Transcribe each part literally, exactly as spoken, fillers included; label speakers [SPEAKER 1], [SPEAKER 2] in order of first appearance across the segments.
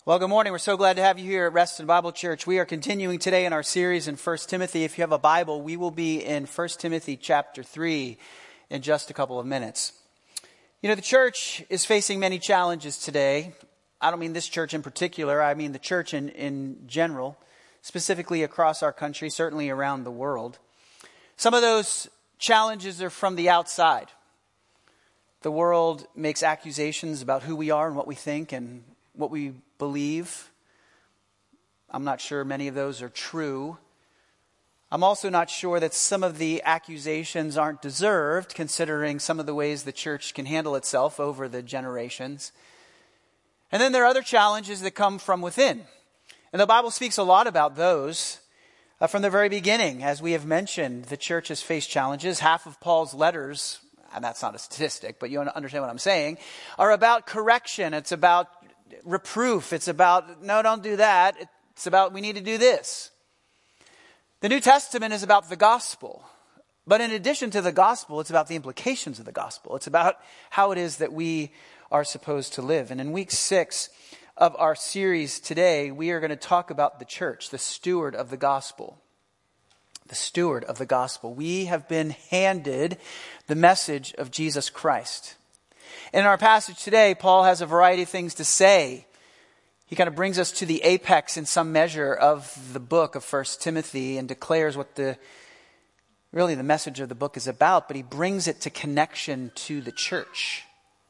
[SPEAKER 1] Well, good morning. We're so glad to have you here at Reston Bible Church. We are continuing today in our series in First Timothy. If you have a Bible, we will be in First Timothy chapter three in just a couple of minutes. You know, the church is facing many challenges today. I don't mean this church in particular. I mean the church in, in general, specifically across our country, certainly around the world. Some of those challenges are from the outside. The world makes accusations about who we are and what we think and what we believe. I'm not sure many of those are true. I'm also not sure that some of the accusations aren't deserved, considering some of the ways the church can handle itself over the generations. And then there are other challenges that come from within. And the Bible speaks a lot about those. Uh, from the very beginning, as we have mentioned, the church has faced challenges. Half of Paul's letters, and that's not a statistic, but you understand what I'm saying, are about correction. It's about reproof. It's about, no, don't do that. It's about, we need to do this. The New Testament is about the gospel. But in addition to the gospel, it's about the implications of the gospel. It's about how it is that we are supposed to live. And in week six of our series today, we are going to talk about the church, the steward of the gospel. The steward of the gospel. We have been handed the message of Jesus Christ. In our passage today, Paul has a variety of things to say. He kind of brings us to the apex in some measure of the book of First Timothy and declares what the really the message of the book is about, but he brings it to connection to the church.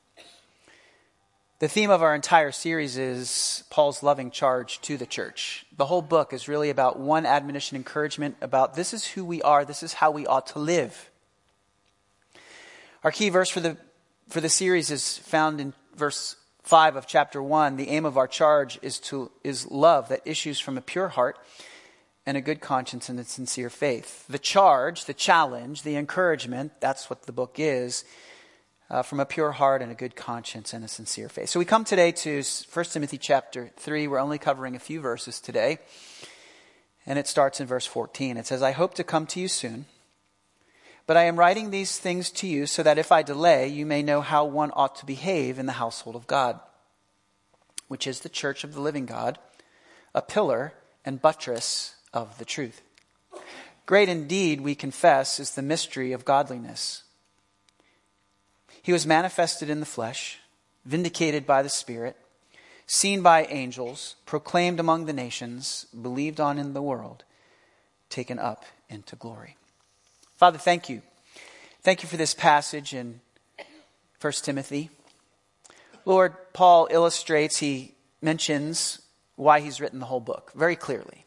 [SPEAKER 1] The theme of our entire series is Paul's loving charge to the church. The whole book is really about one admonition, encouragement about this is who we are, this is how we ought to live. Our key verse for the for the series is found in verse five of chapter one. The aim of our charge is to is love that issues from a pure heart and a good conscience and a sincere faith. The charge, the challenge, the encouragement, that's what the book is. Uh, from a pure heart and a good conscience and a sincere faith. So we come today to First Timothy chapter three. We're only covering a few verses today. And it starts in verse fourteen. It says, I hope to come to you soon, but I am writing these things to you so that if I delay, you may know how one ought to behave in the household of God, which is the church of the living God, a pillar and buttress of the truth. Great indeed, we confess, is the mystery of godliness. He was manifested in the flesh, vindicated by the Spirit, seen by angels, proclaimed among the nations, believed on in the world, taken up into glory. Father, thank you. Thank you for this passage in First Timothy. Lord, Paul illustrates, he mentions why he's written the whole book very clearly.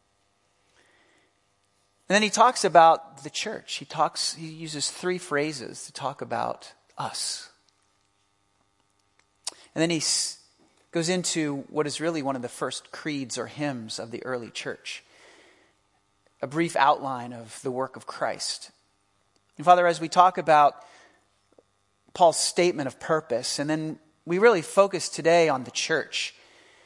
[SPEAKER 1] And then he talks about the church. He talks, he uses three phrases to talk about us. And then he s- goes into what is really one of the first creeds or hymns of the early church. A brief outline of the work of Christ. And Father, as we talk about Paul's statement of purpose, and then we really focus today on the church,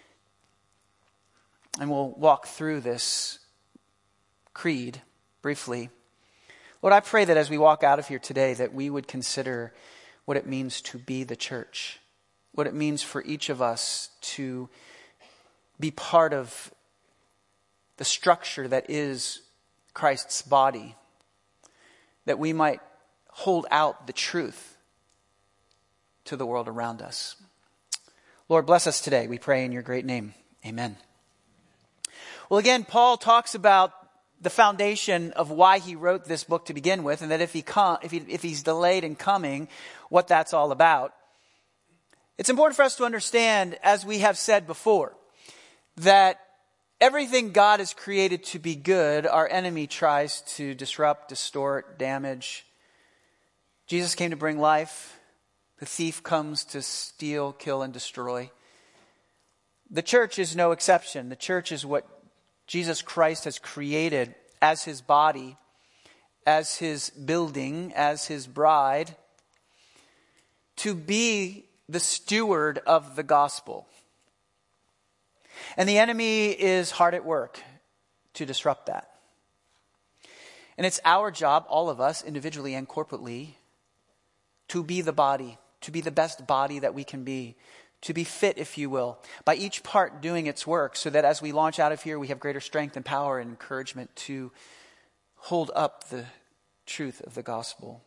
[SPEAKER 1] and we'll walk through this creed briefly. Lord, I pray that as we walk out of here today, that we would consider what it means to be the church, what it means for each of us to be part of the structure that is Christ's body, that we might hold out the truth to the world around us. Lord, bless us today, we pray in your great name. Amen. Well, again, Paul talks about the foundation of why he wrote this book to begin with, and that if he come, if he, if he's delayed in coming, what that's all about. It's important for us to understand, as we have said before, that everything God has created to be good, our enemy tries to disrupt, distort, damage. Jesus came to bring life. The thief comes to steal, kill, and destroy. The church is no exception. The church is what Jesus Christ has created as his body, as his building, as his bride, to be the steward of the gospel. And the enemy is hard at work to disrupt that. And it's our job, all of us, individually and corporately, to be the body, to be the best body that we can be, to be fit, if you will, by each part doing its work, so that as we launch out of here, we have greater strength and power and encouragement to hold up the truth of the gospel.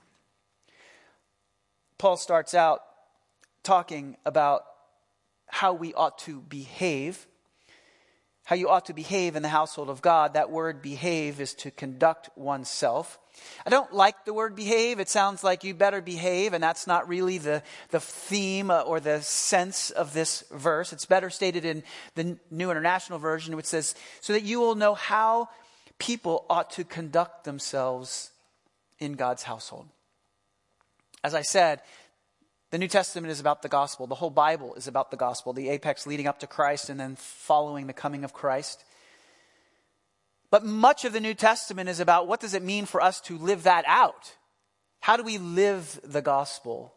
[SPEAKER 1] Paul starts out talking about how we ought to behave, how you ought to behave in the household of God. That word behave is to conduct oneself. I don't like the word behave. It sounds like you better behave, and that's not really the, the theme or the sense of this verse. It's better stated in the New International Version, which says, so that you will know how people ought to conduct themselves in God's household. As I said, the New Testament is about the gospel. The whole Bible is about the gospel, the apex leading up to Christ and then following the coming of Christ. But much of the New Testament is about what does it mean for us to live that out? How do we live the gospel?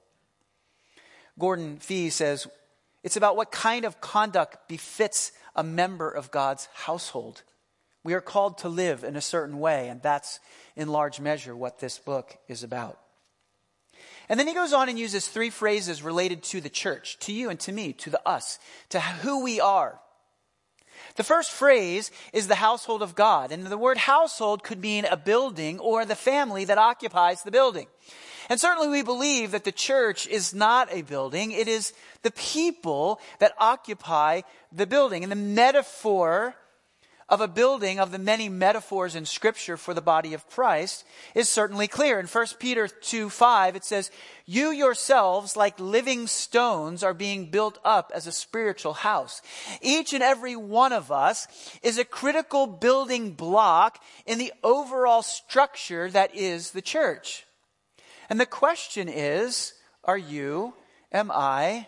[SPEAKER 1] Gordon Fee says, it's about what kind of conduct befits a member of God's household. We are called to live in a certain way, and that's in large measure what this book is about. And then he goes on and uses three phrases related to the church, to you and to me, to the us, to who we are. The first phrase is the household of God. And the word household could mean a building or the family that occupies the building. And certainly we believe that the church is not a building. It is the people that occupy the building. And the metaphor of a building, of the many metaphors in Scripture for the body of Christ, is certainly clear. In First Peter two five, it says, you yourselves, like living stones, are being built up as a spiritual house. Each and every one of us is a critical building block in the overall structure that is the church. And the question is, are you, am I,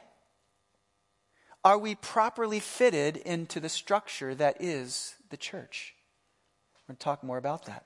[SPEAKER 1] are we properly fitted into the structure that is the church? We're going to talk more about that.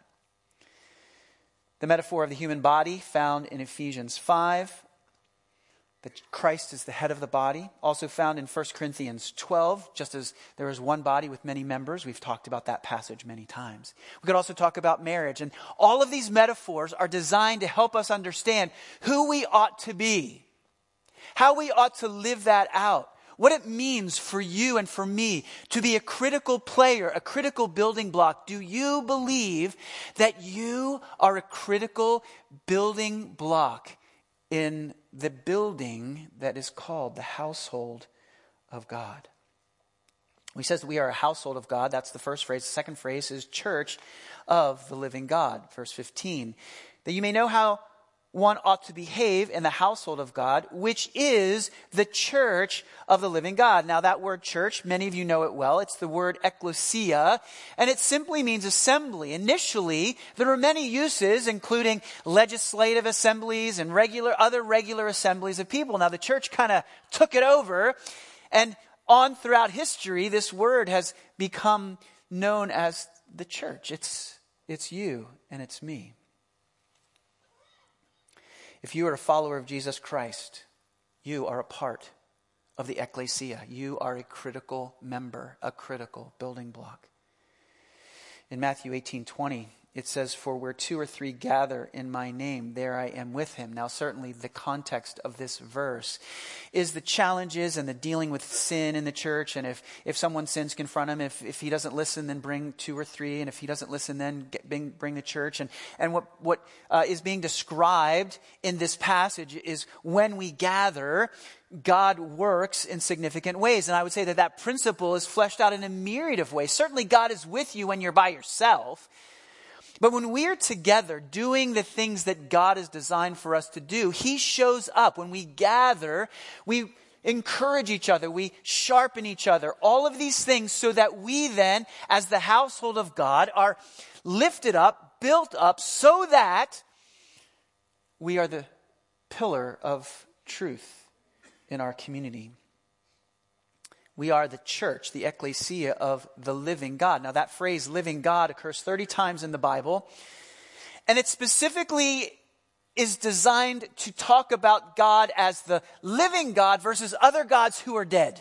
[SPEAKER 1] The metaphor of the human body found in Ephesians five, that Christ is the head of the body, also found in First Corinthians twelve, just as there is one body with many members. We've talked about that passage many times. We could also talk about marriage. And all of these metaphors are designed to help us understand who we ought to be, how we ought to live that out, what it means for you and for me to be a critical player, a critical building block. Do you believe that you are a critical building block in the building that is called the household of God? He says that we are a household of God. That's the first phrase. The second phrase is church of the living God. Verse fifteen. That you may know how one ought to behave in the household of God, which is the church of the living God. Now that word church, many of you know it well. It's the word ekklesia, and it simply means assembly. Initially, there were many uses, including legislative assemblies and regular other regular assemblies of people. Now the church kind of took it over, and on throughout history, this word has become known as the church. It's, it's you and it's me. If you are a follower of Jesus Christ, you are a part of the ecclesia. You are a critical member, a critical building block. In Matthew eighteen twenty, it says, for where two or three gather in my name, there I am with him. Now, certainly the context of this verse is the challenges and the dealing with sin in the church. And if, if someone sins, confront him. If, if he doesn't listen, then bring two or three. And if he doesn't listen, then get, bring, bring the church. And, and what, what uh, is being described in this passage is when we gather, God works in significant ways. And I would say that that principle is fleshed out in a myriad of ways. Certainly God is with you when you're by yourself. But when we're together doing the things that God has designed for us to do, he shows up. When we gather, we encourage each other, we sharpen each other, all of these things so that we then, as the household of God, are lifted up, built up, so that we are the pillar of truth in our community. We are the church, the ecclesia of the living God. Now that phrase, living God, occurs thirty times in the Bible. And it specifically is designed to talk about God as the living God versus other gods who are dead.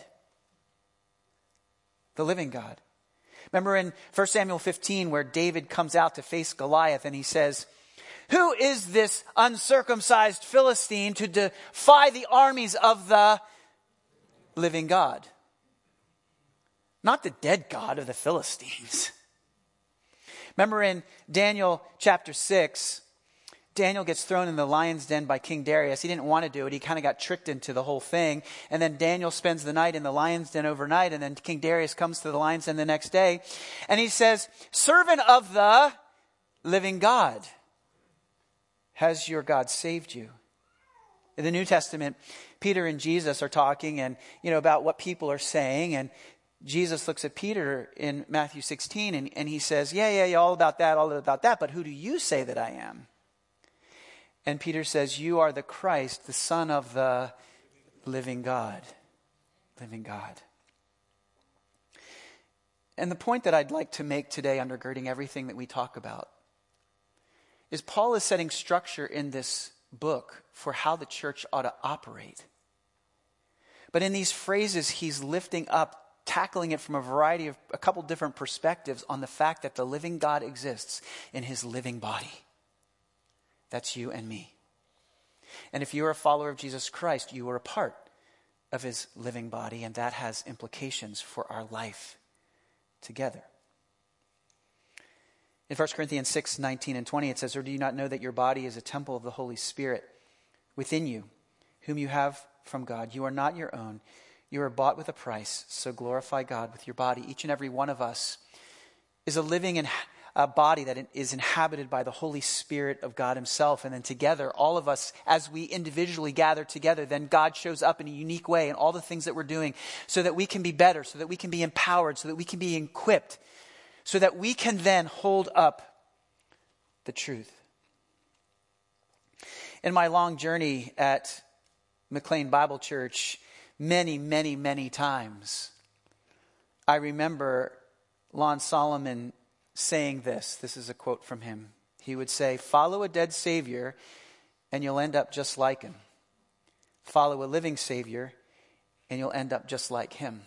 [SPEAKER 1] The living God. Remember in First Samuel fifteen where David comes out to face Goliath and he says, who is this uncircumcised Philistine to defy the armies of the living God. Not the dead God of the Philistines. Remember in Daniel chapter six, Daniel gets thrown in the lion's den by King Darius. He didn't want to do it. He kind of got tricked into the whole thing. And then Daniel spends the night in the lion's den overnight. And then King Darius comes to the lion's den the next day. And he says, servant of the living God, has your God saved you? In the New Testament, Peter and Jesus are talking and, you know, about what people are saying. And Jesus looks at Peter in Matthew sixteen and, and he says, yeah, yeah, yeah, all about that, all about that. But who do you say that I am? And Peter says, you are the Christ, the Son of the living God. Living God. And the point that I'd like to make today, undergirding everything that we talk about, is Paul is setting structure in this book for how the church ought to operate. But in these phrases, he's lifting up, tackling it from a variety of, a couple different perspectives on the fact that the living God exists in his living body. That's you and me. And if you are a follower of Jesus Christ, you are a part of his living body, and that has implications for our life together. In First Corinthians six, nineteen and twenty, it says, or do you not know that your body is a temple of the Holy Spirit within you, whom you have from God? You are not your own. You are bought with a price, so glorify God with your body. Each and every one of us is a living and a body that is inhabited by the Holy Spirit of God himself. And then together, all of us, as we individually gather together, then God shows up in a unique way in all the things that we're doing so that we can be better, so that we can be empowered, so that we can be equipped, so that we can then hold up the truth. In my long journey at McLean Bible Church, many, many, many times, I remember Lon Solomon saying this. This is a quote from him. He would say, follow a dead Savior and you'll end up just like him. Follow a living Savior and you'll end up just like him.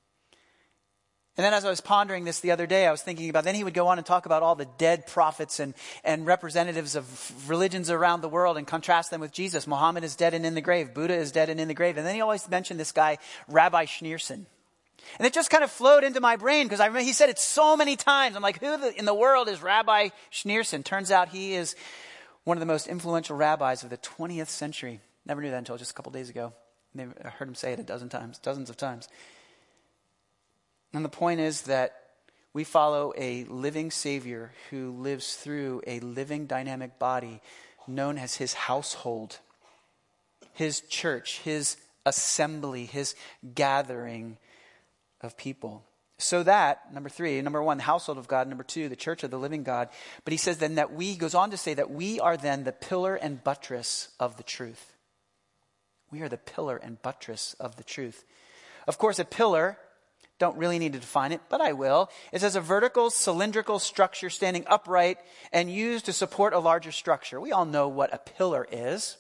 [SPEAKER 1] And then as I was pondering this the other day, I was thinking about, then he would go on and talk about all the dead prophets and, and representatives of religions around the world and contrast them with Jesus. Muhammad is dead and in the grave. Buddha is dead and in the grave. And then he always mentioned this guy, Rabbi Schneerson. And it just kind of flowed into my brain because I remember he said it so many times. I'm like, who the, in the world is Rabbi Schneerson? Turns out he is one of the most influential rabbis of the twentieth century. Never knew that until just a couple days ago. I heard him say it a dozen times, dozens of times. And the point is that we follow a living Savior who lives through a living dynamic body known as his household, his church, his assembly, his gathering of people. So that, number three, number one, the household of God. Number two, the church of the living God. But he says then that we, goes on to say that we are then the pillar and buttress of the truth. We are the pillar and buttress of the truth. Of course, a pillar, don't really need to define it, but I will. It says a vertical cylindrical structure standing upright and used to support a larger structure. We all know what a pillar is.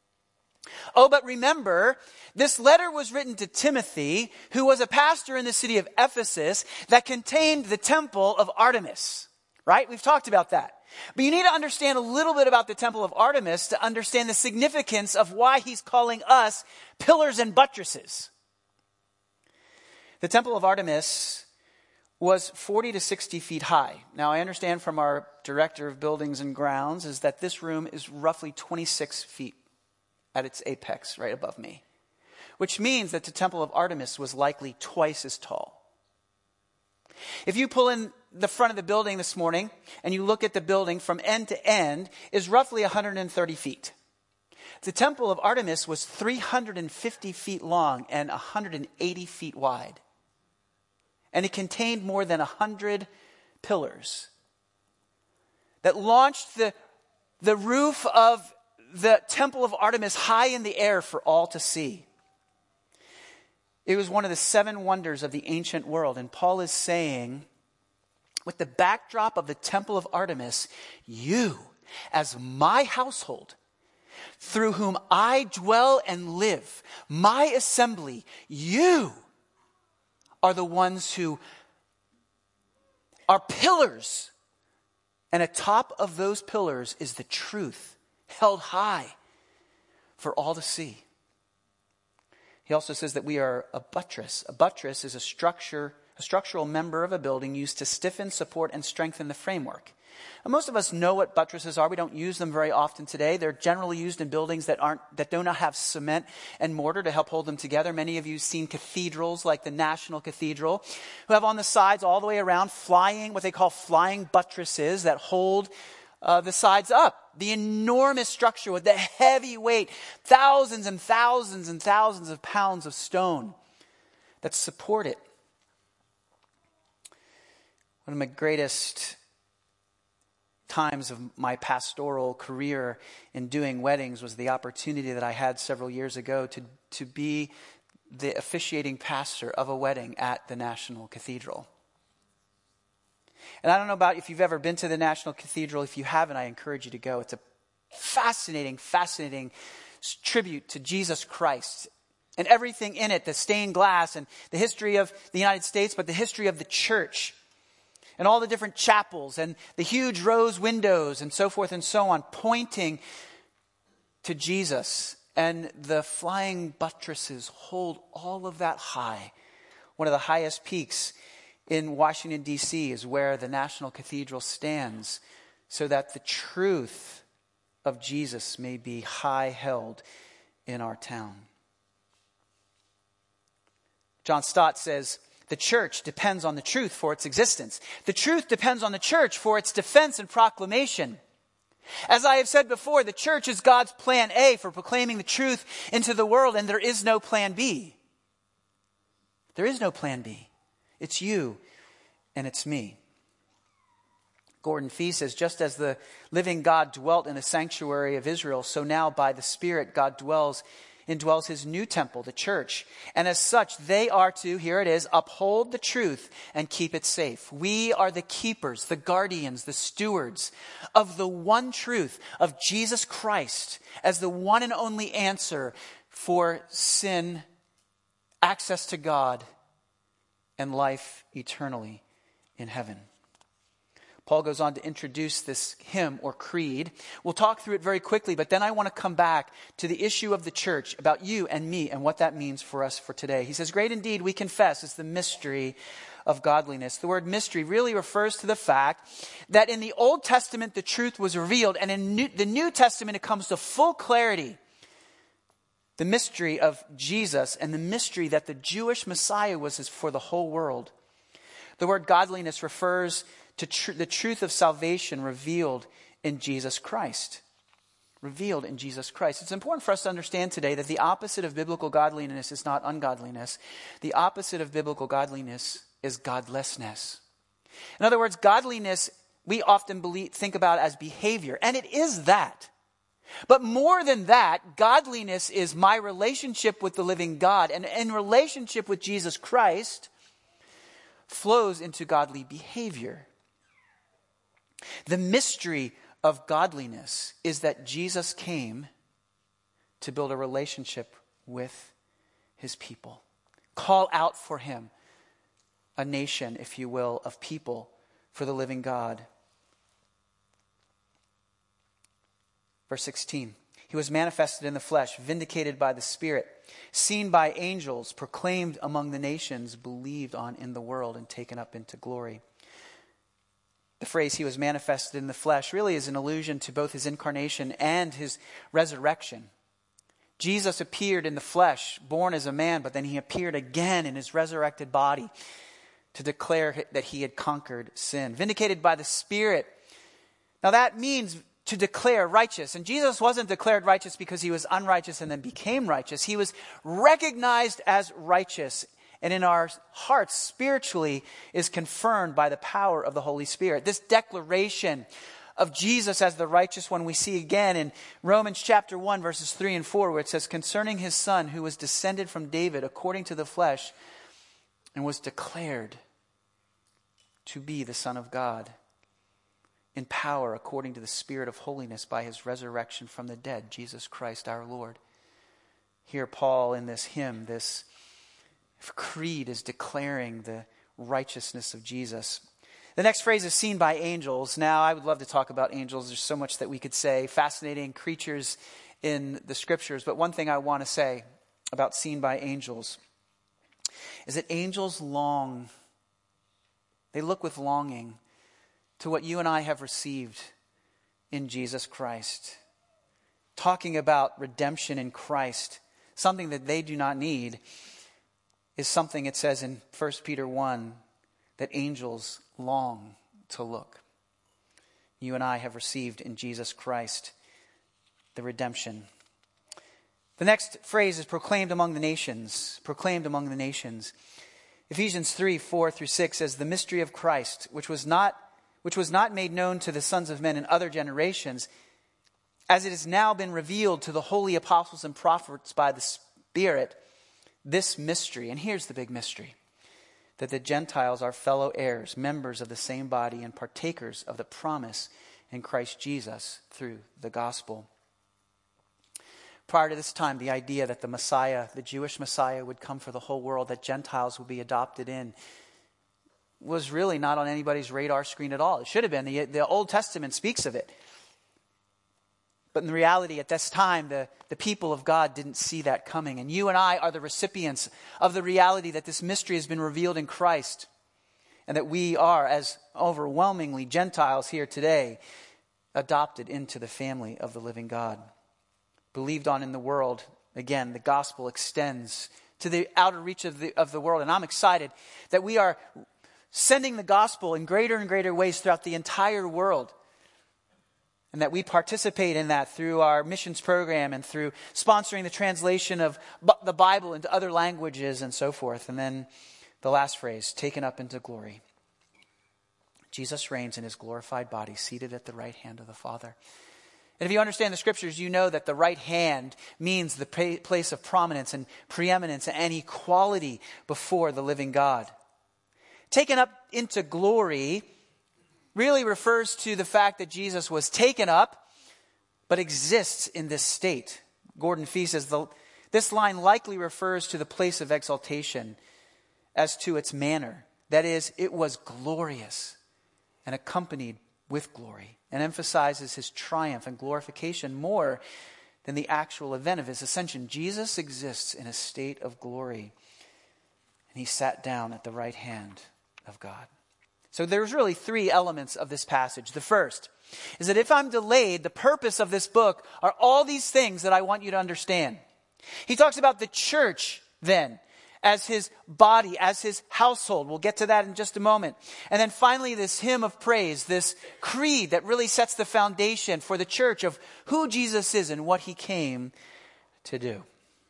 [SPEAKER 1] Oh, but remember, this letter was written to Timothy, who was a pastor in the city of Ephesus that contained the temple of Artemis, right? We've talked about that. But you need to understand a little bit about the temple of Artemis to understand the significance of why he's calling us pillars and buttresses. The temple of Artemis was forty to sixty feet high. Now, I understand from our director of buildings and grounds is that this room is roughly twenty-six feet at its apex, right above me, which means that the temple of Artemis was likely twice as tall. If you pull in the front of the building this morning and you look at the building from end to end, is roughly one hundred thirty feet. The temple of Artemis was three hundred fifty feet long and one hundred eighty feet wide. And it contained more than one hundred pillars that launched the, the roof of the temple of Artemis high in the air for all to see. It was one of the seven wonders of the ancient world. And Paul is saying, with the backdrop of the temple of Artemis, you, as my household, through whom I dwell and live, my assembly, you are the ones who are pillars. And atop of those pillars is the truth held high for all to see. He also says that we are a buttress. A buttress is a structure, a structural member of a building used to stiffen, support, and strengthen the framework. And most of us know what buttresses are. We don't use them very often today. They're generally used in buildings that aren't that do not have cement and mortar to help hold them together. Many of you have seen cathedrals like the National Cathedral, who have on the sides all the way around flying, what they call flying buttresses that hold uh, the sides up. The enormous structure with the heavy weight, thousands and thousands and thousands of pounds of stone that support it. One of my greatest times of my pastoral career in doing weddings was the opportunity that I had several years ago to, to be the officiating pastor of a wedding at the National Cathedral. And I don't know about if you've ever been to the National Cathedral. If you haven't, I encourage you to go. It's a fascinating, fascinating tribute to Jesus Christ and everything in it, the stained glass and the history of the United States, but the history of the church. And all the different chapels and the huge rose windows and so forth and so on, pointing to Jesus. And the flying buttresses hold all of that high. One of the highest peaks in Washington, D C is where the National Cathedral stands, so that the truth of Jesus may be high held in our town. John Stott says, the church depends on the truth for its existence. The truth depends on the church for its defense and proclamation. As I have said before, the church is God's plan A for proclaiming the truth into the world, and there is no plan B. There is no plan B. It's you and it's me. Gordon Fee says, just as the living God dwelt in the sanctuary of Israel, so now by the Spirit God dwells indwells his new temple, the church. And as such, they are to, here it is, uphold the truth and keep it safe. We are the keepers, the guardians, the stewards of the one truth of Jesus Christ as the one and only answer for sin, access to God, and life eternally in heaven. Paul goes on to introduce this hymn or creed. We'll talk through it very quickly, but then I want to come back to the issue of the church, about you and me and what that means for us for today. He says, great indeed, we confess, is the mystery of godliness. The word mystery really refers to the fact that in the Old Testament, the truth was revealed, and in New, the New Testament, it comes to full clarity. The mystery of Jesus and the mystery that the Jewish Messiah was for the whole world. The word godliness refers to tr- the truth of salvation revealed in Jesus Christ. Revealed in Jesus Christ. It's important for us to understand today that the opposite of biblical godliness is not ungodliness. The opposite of biblical godliness is godlessness. In other words, godliness we often believe, think about as behavior, and it is that. But more than that, godliness is my relationship with the living God, and in relationship with Jesus Christ flows into godly behavior. The mystery of godliness is that Jesus came to build a relationship with his people. Call out for him a nation, if you will, of people for the living God. Verse sixteen, he was manifested in the flesh, vindicated by the Spirit, seen by angels, proclaimed among the nations, believed on in the world, and taken up into glory. The phrase he was manifested in the flesh really is an allusion to both his incarnation and his resurrection. Jesus appeared in the flesh, born as a man, but then he appeared again in his resurrected body to declare that he had conquered sin. Vindicated by the Spirit. Now that means to declare righteous. And Jesus wasn't declared righteous because he was unrighteous and then became righteous. He was recognized as righteous, and in our hearts spiritually is confirmed by the power of the Holy Spirit. This declaration of Jesus as the righteous one we see again in Romans chapter one, verses three and four, where it says, concerning his Son, who was descended from David according to the flesh, and was declared to be the Son of God in power according to the Spirit of holiness by his resurrection from the dead, Jesus Christ our Lord. Here Paul in this hymn, this creed, is declaring the righteousness of Jesus. The next phrase is seen by angels. Now, I would love to talk about angels. There's so much that we could say, fascinating creatures in the scriptures. But one thing I want to say about seen by angels is that angels long, they look with longing to what you and I have received in Jesus Christ. Talking about redemption in Christ, something that they do not need, is something it says in First Peter one that angels long to look. You and I have received in Jesus Christ the redemption. The next phrase is proclaimed among the nations. Proclaimed among the nations. Ephesians three, four through six says, the mystery of Christ, which was not which was not made known to the sons of men in other generations, as it has now been revealed to the holy apostles and prophets by the Spirit, this mystery, and here's the big mystery, that the Gentiles are fellow heirs, members of the same body, and partakers of the promise in Christ Jesus through the gospel. Prior to this time, the idea that the Messiah, the Jewish Messiah, would come for the whole world, that Gentiles would be adopted in, was really not on anybody's radar screen at all. It should have been. The, the Old Testament speaks of it. But in reality, at this time, the, the people of God didn't see that coming. And you and I are the recipients of the reality that this mystery has been revealed in Christ. And that we are, as overwhelmingly Gentiles here today, adopted into the family of the living God. Believed on in the world. Again, the gospel extends to the outer reach of the, of the world. And I'm excited that we are sending the gospel in greater and greater ways throughout the entire world. And that we participate in that through our missions program and through sponsoring the translation of the Bible into other languages and so forth. And then the last phrase, taken up into glory. Jesus reigns in his glorified body, seated at the right hand of the Father. And if you understand the scriptures, you know that the right hand means the place of prominence and preeminence and equality before the living God. Taken up into glory really refers to the fact that Jesus was taken up, but exists in this state. Gordon Fee says the, this line likely refers to the place of exaltation as to its manner. That is, it was glorious and accompanied with glory, and emphasizes his triumph and glorification more than the actual event of his ascension. Jesus exists in a state of glory, and he sat down at the right hand of God. So there's really three elements of this passage. The first is that if I'm delayed, the purpose of this book are all these things that I want you to understand. He talks about the church then as his body, as his household. We'll get to that in just a moment. And then finally, this hymn of praise, this creed that really sets the foundation for the church of who Jesus is and what he came to do.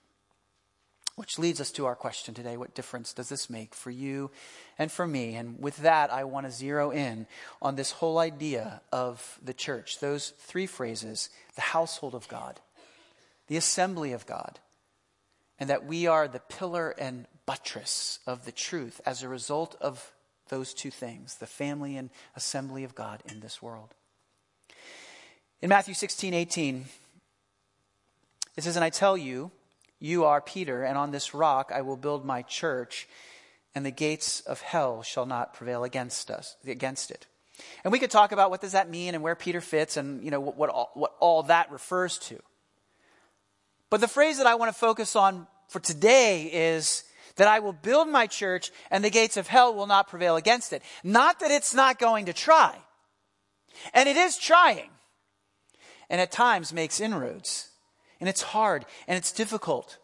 [SPEAKER 1] Which leads us to our question today. What difference does this make for you and for me? And with that, I want to zero in on this whole idea of the church. Those three phrases, the household of God, the assembly of God, and that we are the pillar and buttress of the truth as a result of those two things, the family and assembly of God in this world. In Matthew sixteen eighteen, it says, and I tell you, you are Peter, and on this rock I will build my church, and the gates of hell shall not prevail against us, against it. And we could talk about what does that mean and where Peter fits and you know what, what, all, what all that refers to. But the phrase that I want to focus on for today is that I will build my church and the gates of hell will not prevail against it. Not that it's not going to try. And it is trying. And at times makes inroads. And it's hard and it's difficult.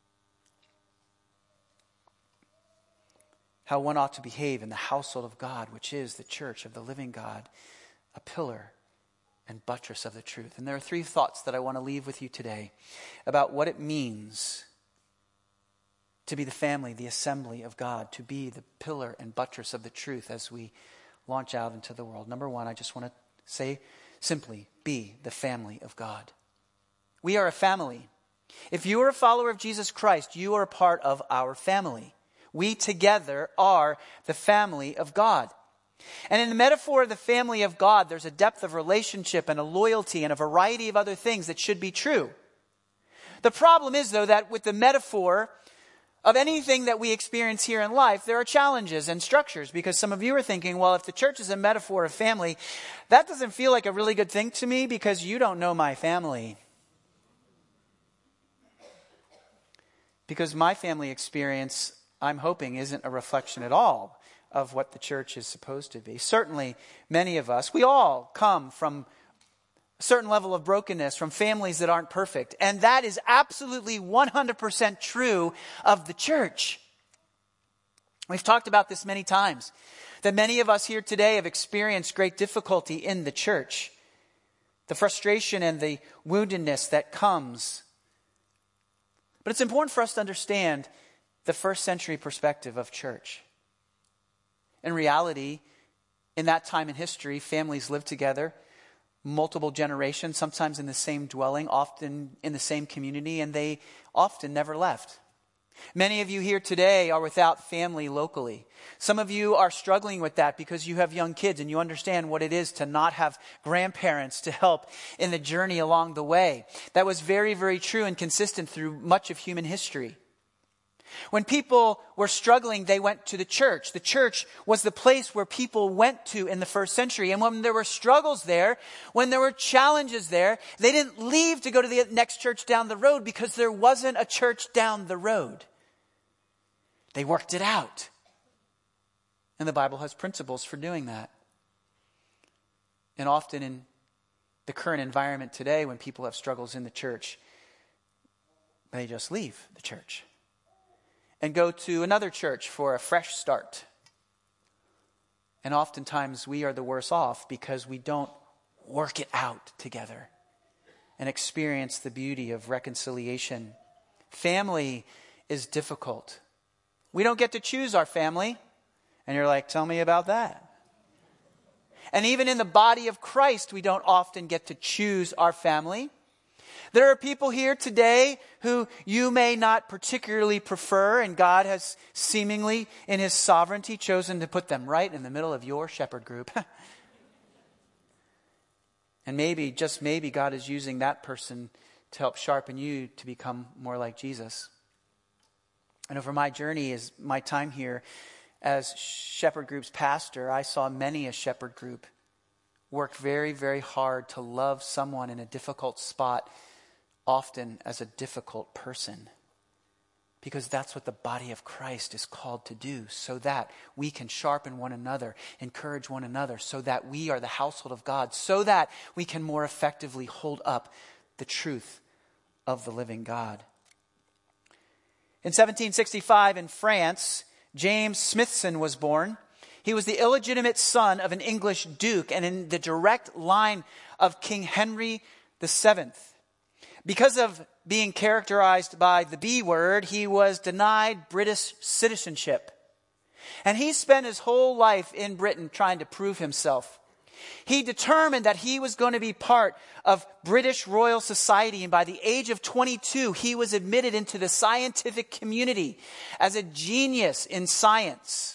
[SPEAKER 1] How one ought to behave in the household of God, which is the church of the living God, a pillar and buttress of the truth. And there are three thoughts that I want to leave with you today about what it means to be the family, the assembly of God, to be the pillar and buttress of the truth as we launch out into the world. Number one, I just want to say simply, be the family of God. We are a family. If you are a follower of Jesus Christ, you are a part of our family. We together are the family of God. And in the metaphor of the family of God, there's a depth of relationship and a loyalty and a variety of other things that should be true. The problem is, though, that with the metaphor of anything that we experience here in life, there are challenges and structures, because some of you are thinking, well, if the church is a metaphor of family, that doesn't feel like a really good thing to me because you don't know my family. Because my family experience, I'm hoping, isn't a reflection at all of what the church is supposed to be. Certainly, many of us, we all come from a certain level of brokenness, from families that aren't perfect. And that is absolutely one hundred percent true of the church. We've talked about this many times, that many of us here today have experienced great difficulty in the church. The frustration and the woundedness that comes. But it's important for us to understand the first century perspective of church. In reality, in that time in history, families lived together, multiple generations, sometimes in the same dwelling, often in the same community, and they often never left. Many of you here today are without family locally. Some of you are struggling with that because you have young kids and you understand what it is to not have grandparents to help in the journey along the way. That was very, very true and consistent through much of human history. When people were struggling, they went to the church. The church was the place where people went to in the first century. And when there were struggles there, when there were challenges there, they didn't leave to go to the next church down the road because there wasn't a church down the road. They worked it out. And the Bible has principles for doing that. And often in the current environment today, when people have struggles in the church, they just leave the church and go to another church for a fresh start. And oftentimes we are the worse off because we don't work it out together and experience the beauty of reconciliation. Family is difficult. We don't get to choose our family. And you're like, tell me about that. And even in the body of Christ, we don't often get to choose our family. There are people here today who you may not particularly prefer, and God has seemingly, in His sovereignty, chosen to put them right in the middle of your shepherd group. And maybe, just maybe, God is using that person to help sharpen you to become more like Jesus. And over my journey, as my time here as shepherd group's pastor, I saw many a shepherd group work very, very hard to love someone in a difficult spot, often as a difficult person. Because that's what the body of Christ is called to do, so that we can sharpen one another, encourage one another, so that we are the household of God, so that we can more effectively hold up the truth of the living God. In seventeen sixty-five in France, James Smithson was born. He was the illegitimate son of an English duke and in the direct line of King Henry the Seventh. Because of being characterized by the B word, he was denied British citizenship. And he spent his whole life in Britain trying to prove himself. He determined that he was going to be part of British Royal Society, and by the age of twenty-two, he was admitted into the scientific community as a genius in science.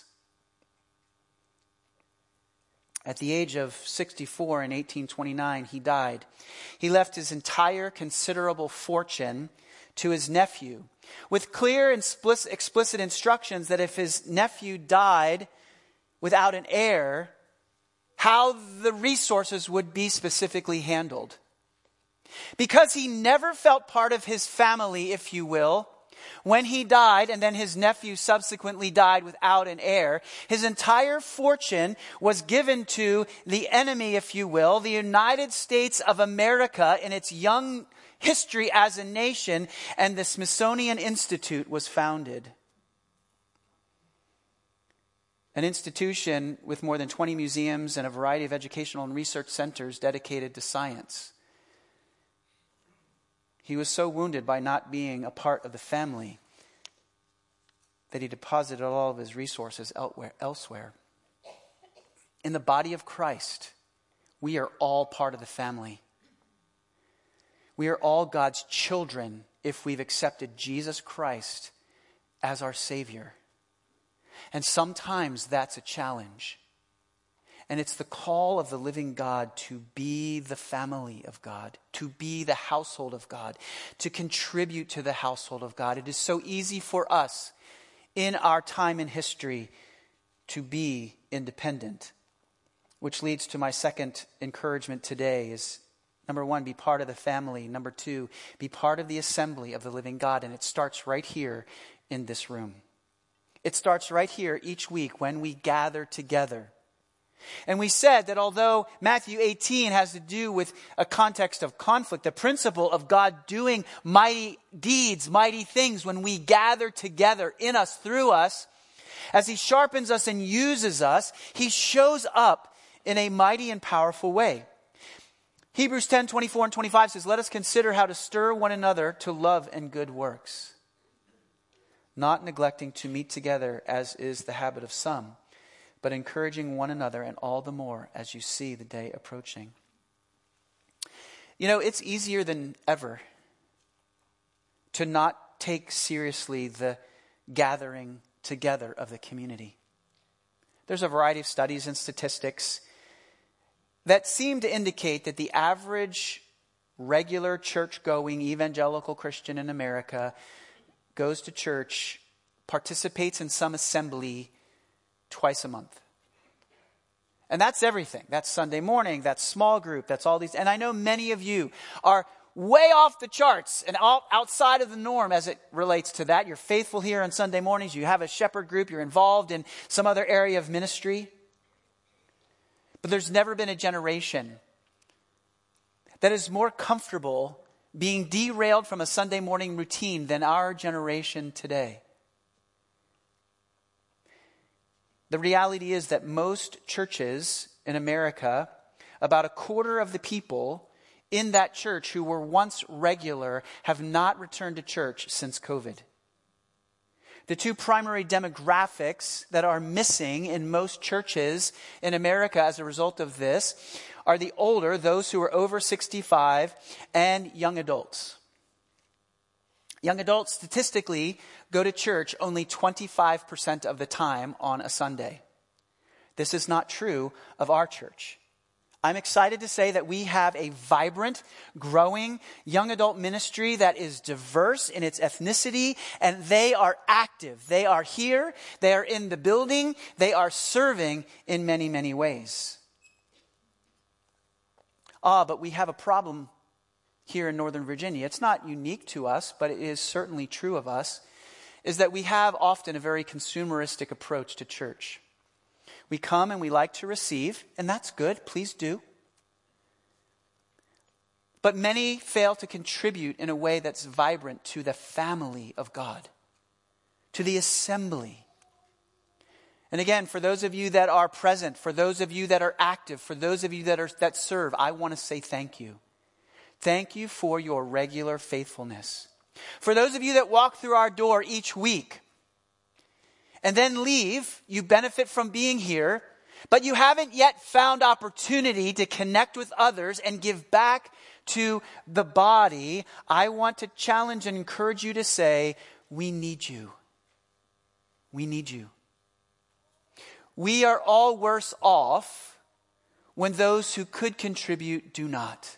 [SPEAKER 1] At the age of sixty-four in eighteen twenty-nine, he died. He left his entire considerable fortune to his nephew, with clear and explicit instructions that if his nephew died without an heir, how the resources would be specifically handled. Because he never felt part of his family, if you will, when he died, and then his nephew subsequently died without an heir, his entire fortune was given to the enemy, if you will, the United States of America in its young history as a nation, and the Smithsonian Institute was founded. An institution with more than twenty museums and a variety of educational and research centers dedicated to science. He was so wounded by not being a part of the family that he deposited all of his resources elsewhere. In the body of Christ, we are all part of the family. We are all God's children if we've accepted Jesus Christ as our Savior. And sometimes that's a challenge. And it's the call of the living God to be the family of God, to be the household of God, to contribute to the household of God. It is so easy for us in our time in history to be independent, which leads to my second encouragement today is Number one, be part of the family. Number two, be part of the assembly of the living God. And it starts right here in this room. It starts right here each week when we gather together. And we said that although Matthew eighteen has to do with a context of conflict, the principle of God doing mighty deeds, mighty things when we gather together in us, through us, as he sharpens us and uses us, he shows up in a mighty and powerful way. Hebrews ten, twenty-four and twenty-five says, let us consider how to stir one another to love and good works, not neglecting to meet together as is the habit of some, but encouraging one another, and all the more as you see the day approaching. You know, it's easier than ever to not take seriously the gathering together of the community. There's a variety of studies and statistics that seem to indicate that the average regular church-going evangelical Christian in America goes to church, participates in some assembly twice a month. And that's everything. That's Sunday morning, that's small group, that's all these. And I know many of you are way off the charts and all outside of the norm as it relates to that. You're faithful here on Sunday mornings. You have a shepherd group. You're involved in some other area of ministry. But there's never been a generation that is more comfortable being derailed from a Sunday morning routine than our generation today. The reality is that most churches in America, about a quarter of the people in that church who were once regular have not returned to church since COVID. The two primary demographics that are missing in most churches in America as a result of this are the older, those who are over sixty-five, and young adults. Young adults statistically go to church only twenty-five percent of the time on a Sunday. This is not true of our church. I'm excited to say that we have a vibrant, growing young adult ministry that is diverse in its ethnicity, and they are active. They are here. They are in the building. They are serving in many, many ways. Ah, but we have a problem here in Northern Virginia. It's not unique to us, but it is certainly true of us, is that we have often a very consumeristic approach to church. We come and we like to receive, and that's good. Please do. But many fail to contribute in a way that's vibrant to the family of God, to the assembly. And again, for those of you that are present, for those of you that are active, for those of you that are that serve, I want to say thank you. Thank you for your regular faithfulness. For those of you that walk through our door each week and then leave, you benefit from being here, but you haven't yet found opportunity to connect with others and give back to the body. I want to challenge and encourage you to say, we need you. We need you. We are all worse off when those who could contribute do not.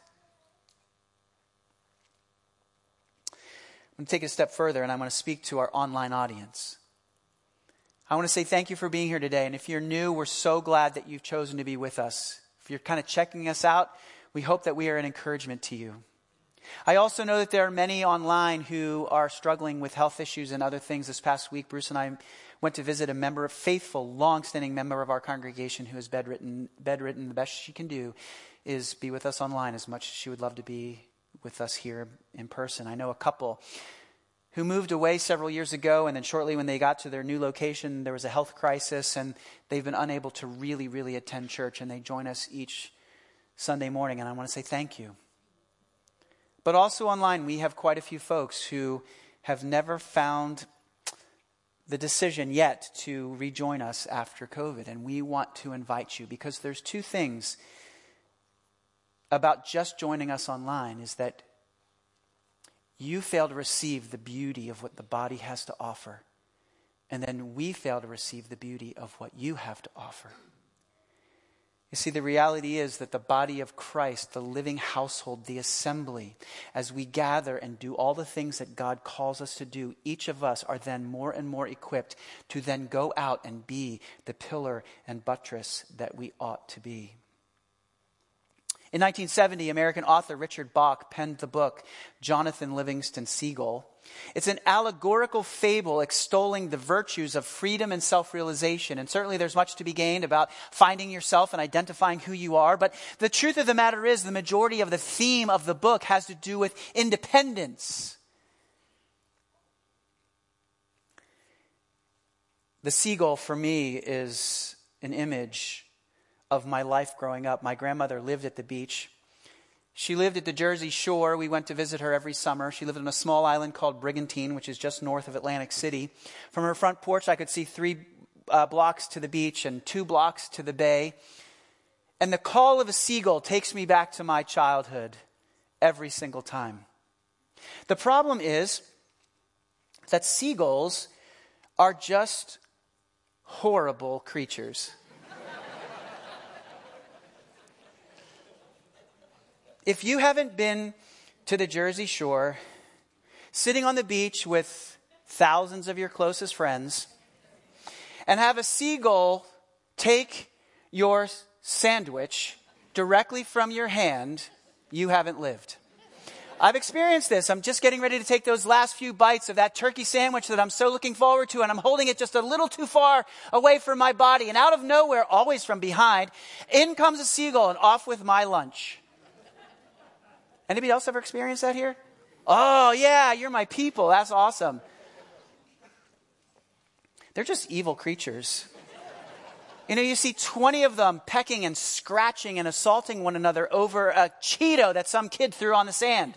[SPEAKER 1] I'm going to take it a step further, and I'm going to speak to our online audience. I want to say thank you for being here today. And if you're new, we're so glad that you've chosen to be with us. If you're kind of checking us out, we hope that we are an encouragement to you. I also know that there are many online who are struggling with health issues and other things. This past week, Bruce and I went to visit a member, a faithful, long-standing member of our congregation who is bedridden. Bedridden. The best she can do is be with us online as much as she would love to be with us here in person. I know a couple who moved away several years ago, and then shortly when they got to their new location, there was a health crisis, and they've been unable to really, really attend church, and they join us each Sunday morning, and I want to say thank you. But also online, we have quite a few folks who have never found the decision yet to rejoin us after COVID, and we want to invite you, because there's two things about just joining us online, is that you fail to receive the beauty of what the body has to offer. And then we fail to receive the beauty of what you have to offer. You see, the reality is that the body of Christ, the living household, the assembly, as we gather and do all the things that God calls us to do, each of us are then more and more equipped to then go out and be the pillar and buttress that we ought to be. In nineteen seventy, American author Richard Bach penned the book Jonathan Livingston Seagull. It's an allegorical fable extolling the virtues of freedom and self-realization. And certainly there's much to be gained about finding yourself and identifying who you are. But the truth of the matter is the majority of the theme of the book has to do with independence. The seagull for me is an image of my life growing up. My grandmother lived at the beach. She lived at the Jersey Shore. We went to visit her every summer. She lived on a small island called Brigantine, which is just north of Atlantic City. From her front porch, I could see three uh, blocks to the beach and two blocks to the bay. And the call of a seagull takes me back to my childhood every single time. The problem is that seagulls are just horrible creatures. If you haven't been to the Jersey Shore, sitting on the beach with thousands of your closest friends, and have a seagull take your sandwich directly from your hand, you haven't lived. I've experienced this. I'm just getting ready to take those last few bites of that turkey sandwich that I'm so looking forward to, and I'm holding it just a little too far away from my body. And out of nowhere, always from behind, in comes a seagull and off with my lunch. Anybody else ever experienced that here? Oh, yeah, you're my people. That's awesome. They're just evil creatures. You know, you see twenty of them pecking and scratching and assaulting one another over a Cheeto that some kid threw on the sand.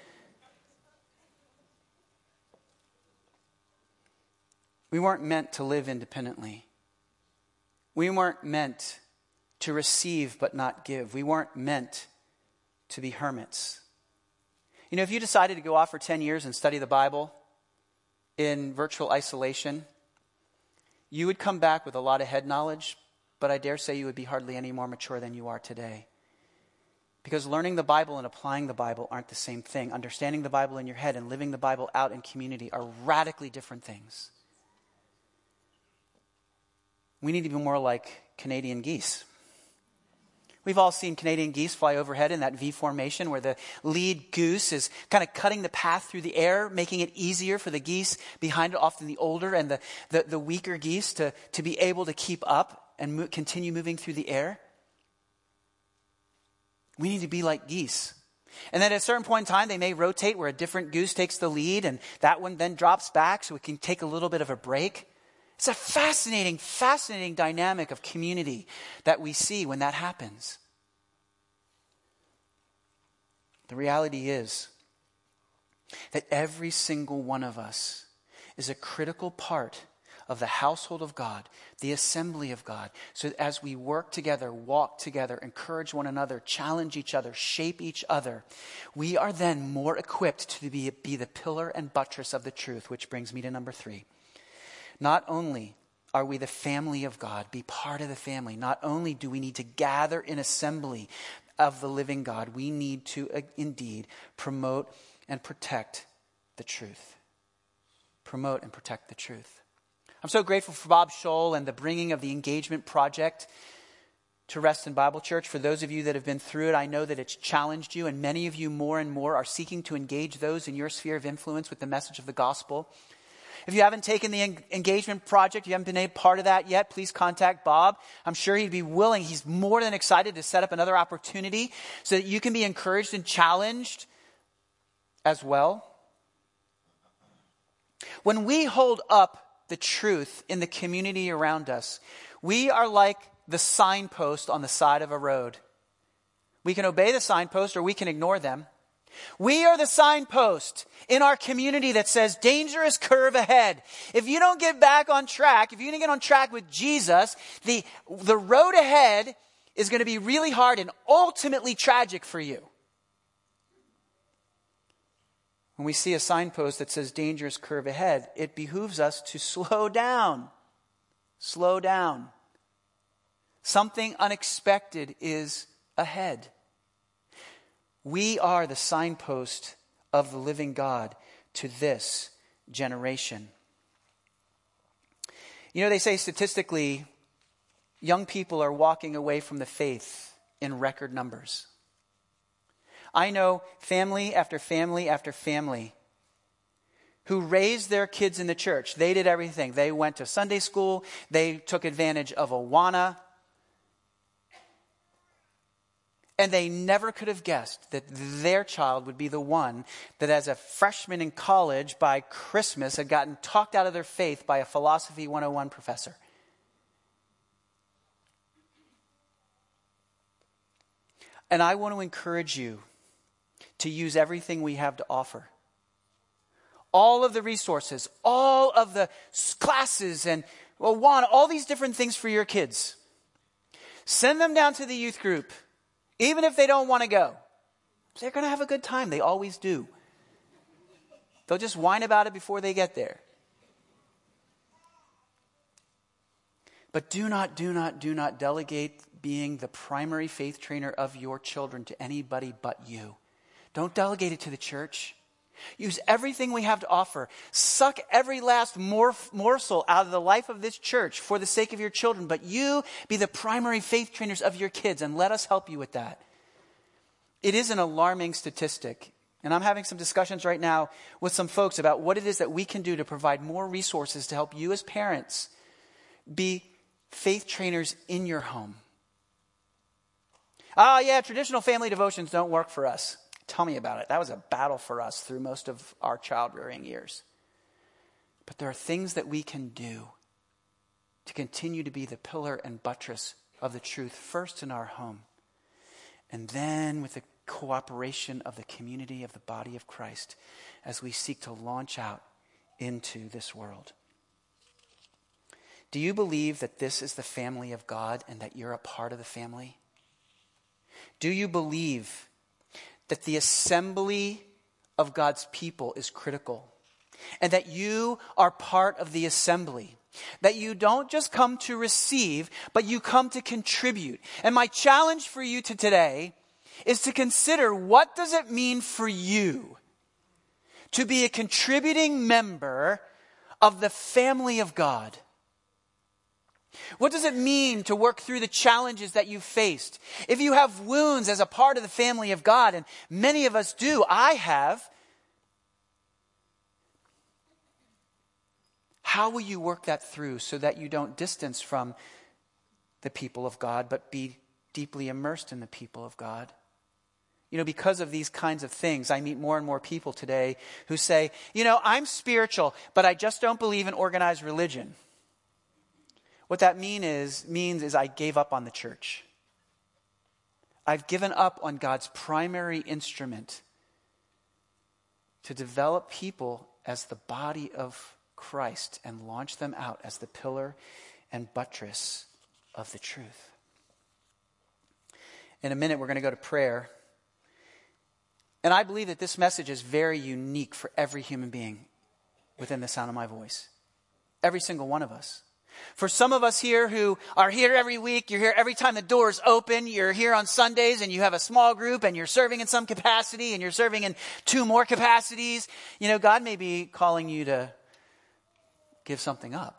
[SPEAKER 1] We weren't meant to live independently. We weren't meant to receive but not give. We weren't meant to be hermits. You know, if you decided to go off for ten years and study the Bible in virtual isolation, you would come back with a lot of head knowledge, but I dare say you would be hardly any more mature than you are today. Because learning the Bible and applying the Bible aren't the same thing. Understanding the Bible in your head and living the Bible out in community are radically different things. We need to be more like Canadian geese. We've all seen Canadian geese fly overhead in that V formation where the lead goose is kind of cutting the path through the air, making it easier for the geese behind it, often the older and the, the, the weaker geese, to, to be able to keep up and mo- continue moving through the air. We need to be like geese. And then at a certain point in time, they may rotate where a different goose takes the lead and that one then drops back so it can take a little bit of a break. It's a fascinating, fascinating dynamic of community that we see when that happens. The reality is that every single one of us is a critical part of the household of God, the assembly of God. So that as we work together, walk together, encourage one another, challenge each other, shape each other, we are then more equipped to be, be the pillar and buttress of the truth, which brings me to number three. Not only are we the family of God, be part of the family, not only do we need to gather in assembly of the living God, we need to uh, indeed promote and protect the truth. Promote and protect the truth. I'm so grateful for Bob Scholl and the bringing of the Engagement Project to Reston Bible Church. For those of you that have been through it, I know that it's challenged you, and many of you more and more are seeking to engage those in your sphere of influence with the message of the gospel. If you haven't taken the Engagement Project, you haven't been a part of that yet, please contact Bob. I'm sure he'd be willing. He's more than excited to set up another opportunity so that you can be encouraged and challenged as well. When we hold up the truth in the community around us, we are like the signpost on the side of a road. We can obey the signpost or we can ignore them. We are the signpost in our community that says dangerous curve ahead. If you don't get back on track, if you don't get on track with Jesus, the, the road ahead is going to be really hard and ultimately tragic for you. When we see a signpost that says dangerous curve ahead, it behooves us to slow down. Slow down. Something unexpected is ahead. We are the signpost of the living God to this generation. You know, they say statistically, young people are walking away from the faith in record numbers. I know family after family after family who raised their kids in the church. They did everything. They went to Sunday school. They took advantage of Awana. And they never could have guessed that their child would be the one that as a freshman in college by Christmas had gotten talked out of their faith by a Philosophy one oh one professor. And I want to encourage you to use everything we have to offer. All of the resources, all of the classes and Awana, all these different things for your kids. Send them down to the youth group. Even if they don't want to go, they're going to have a good time. They always do. They'll just whine about it before they get there. But do not, do not, do not delegate being the primary faith trainer of your children to anybody but you. Don't delegate it to the church. Use everything we have to offer. Suck every last morf- morsel out of the life of this church for the sake of your children. But you be the primary faith trainers of your kids, and let us help you with that. It is an alarming statistic. And I'm having some discussions right now with some folks about what it is that we can do to provide more resources to help you as parents be faith trainers in your home. Ah, yeah, traditional family devotions don't work for us. Tell me about it. That was a battle for us through most of our child-rearing years. But there are things that we can do to continue to be the pillar and buttress of the truth, first in our home, and then with the cooperation of the community of the body of Christ as we seek to launch out into this world. Do you believe that this is the family of God and that you're a part of the family? Do you believe that the assembly of God's people is critical and that you are part of the assembly? That you don't just come to receive, but you come to contribute. And my challenge for you to today is to consider, what does it mean for you to be a contributing member of the family of God? What does it mean to work through the challenges that you've faced? If you have wounds as a part of the family of God, and many of us do, I have, how will you work that through so that you don't distance from the people of God, but be deeply immersed in the people of God? You know, because of these kinds of things, I meet more and more people today who say, you know, I'm spiritual, but I just don't believe in organized religion. What that mean is, means is I gave up on the church. I've given up on God's primary instrument to develop people as the body of Christ and launch them out as the pillar and buttress of the truth. In a minute, we're going to go to prayer. And I believe that this message is very unique for every human being within the sound of my voice. Every single one of us. For some of us here who are here every week, you're here every time the doors open, you're here on Sundays and you have a small group and you're serving in some capacity and you're serving in two more capacities. You know, God may be calling you to give something up.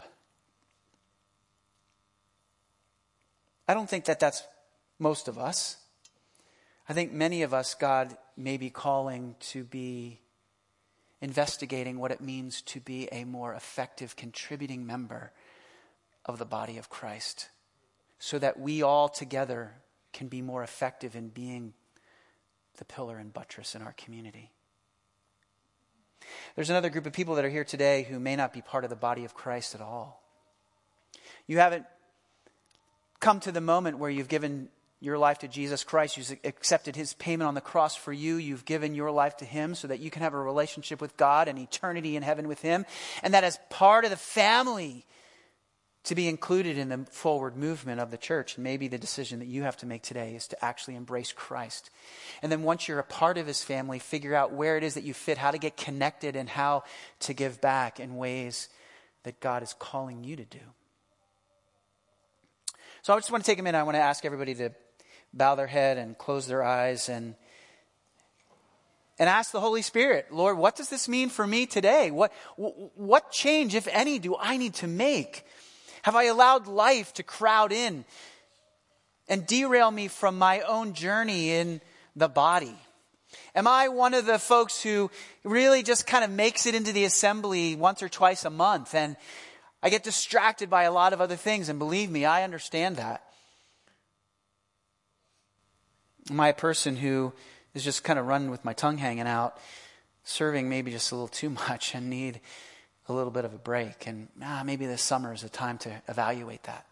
[SPEAKER 1] I don't think that that's most of us. I think many of us, God may be calling to be investigating what it means to be a more effective contributing member of the body of Christ, so that we all together can be more effective in being the pillar and buttress in our community. There's another group of people that are here today who may not be part of the body of Christ at all. You haven't come to the moment where you've given your life to Jesus Christ. You've accepted his payment on the cross for you. You've given your life to him so that you can have a relationship with God and eternity in heaven with him. And that as part of the family, to be included in the forward movement of the church. And maybe the decision that you have to make today is to actually embrace Christ. And then once you're a part of his family, figure out where it is that you fit, how to get connected, and how to give back in ways that God is calling you to do. So I just want to take a minute. I want to ask everybody to bow their head and close their eyes and And ask the Holy Spirit, Lord, what does this mean for me today? What, what change, if any, do I need to make? Have I allowed life to crowd in and derail me from my own journey in the body? Am I one of the folks who really just kind of makes it into the assembly once or twice a month and I get distracted by a lot of other things? And believe me, I understand that. Am I a person who is just kind of running with my tongue hanging out, serving maybe just a little too much and need a little bit of a break? And ah, maybe this summer is a time to evaluate that.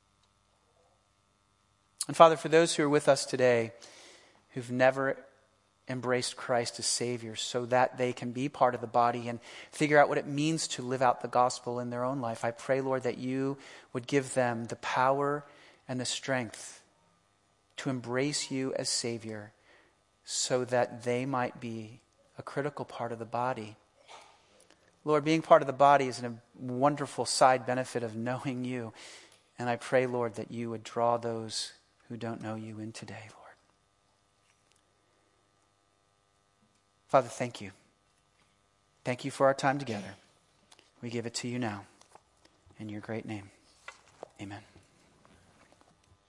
[SPEAKER 1] And Father, for those who are with us today who've never embraced Christ as Savior so that they can be part of the body and figure out what it means to live out the gospel in their own life, I pray, Lord, that you would give them the power and the strength to embrace you as Savior so that they might be a critical part of the body. Lord, being part of the body is a wonderful side benefit of knowing you. And I pray, Lord, that you would draw those who don't know you in today, Lord. Father, thank you. Thank you for our time together. We give it to you now. In your great name, amen.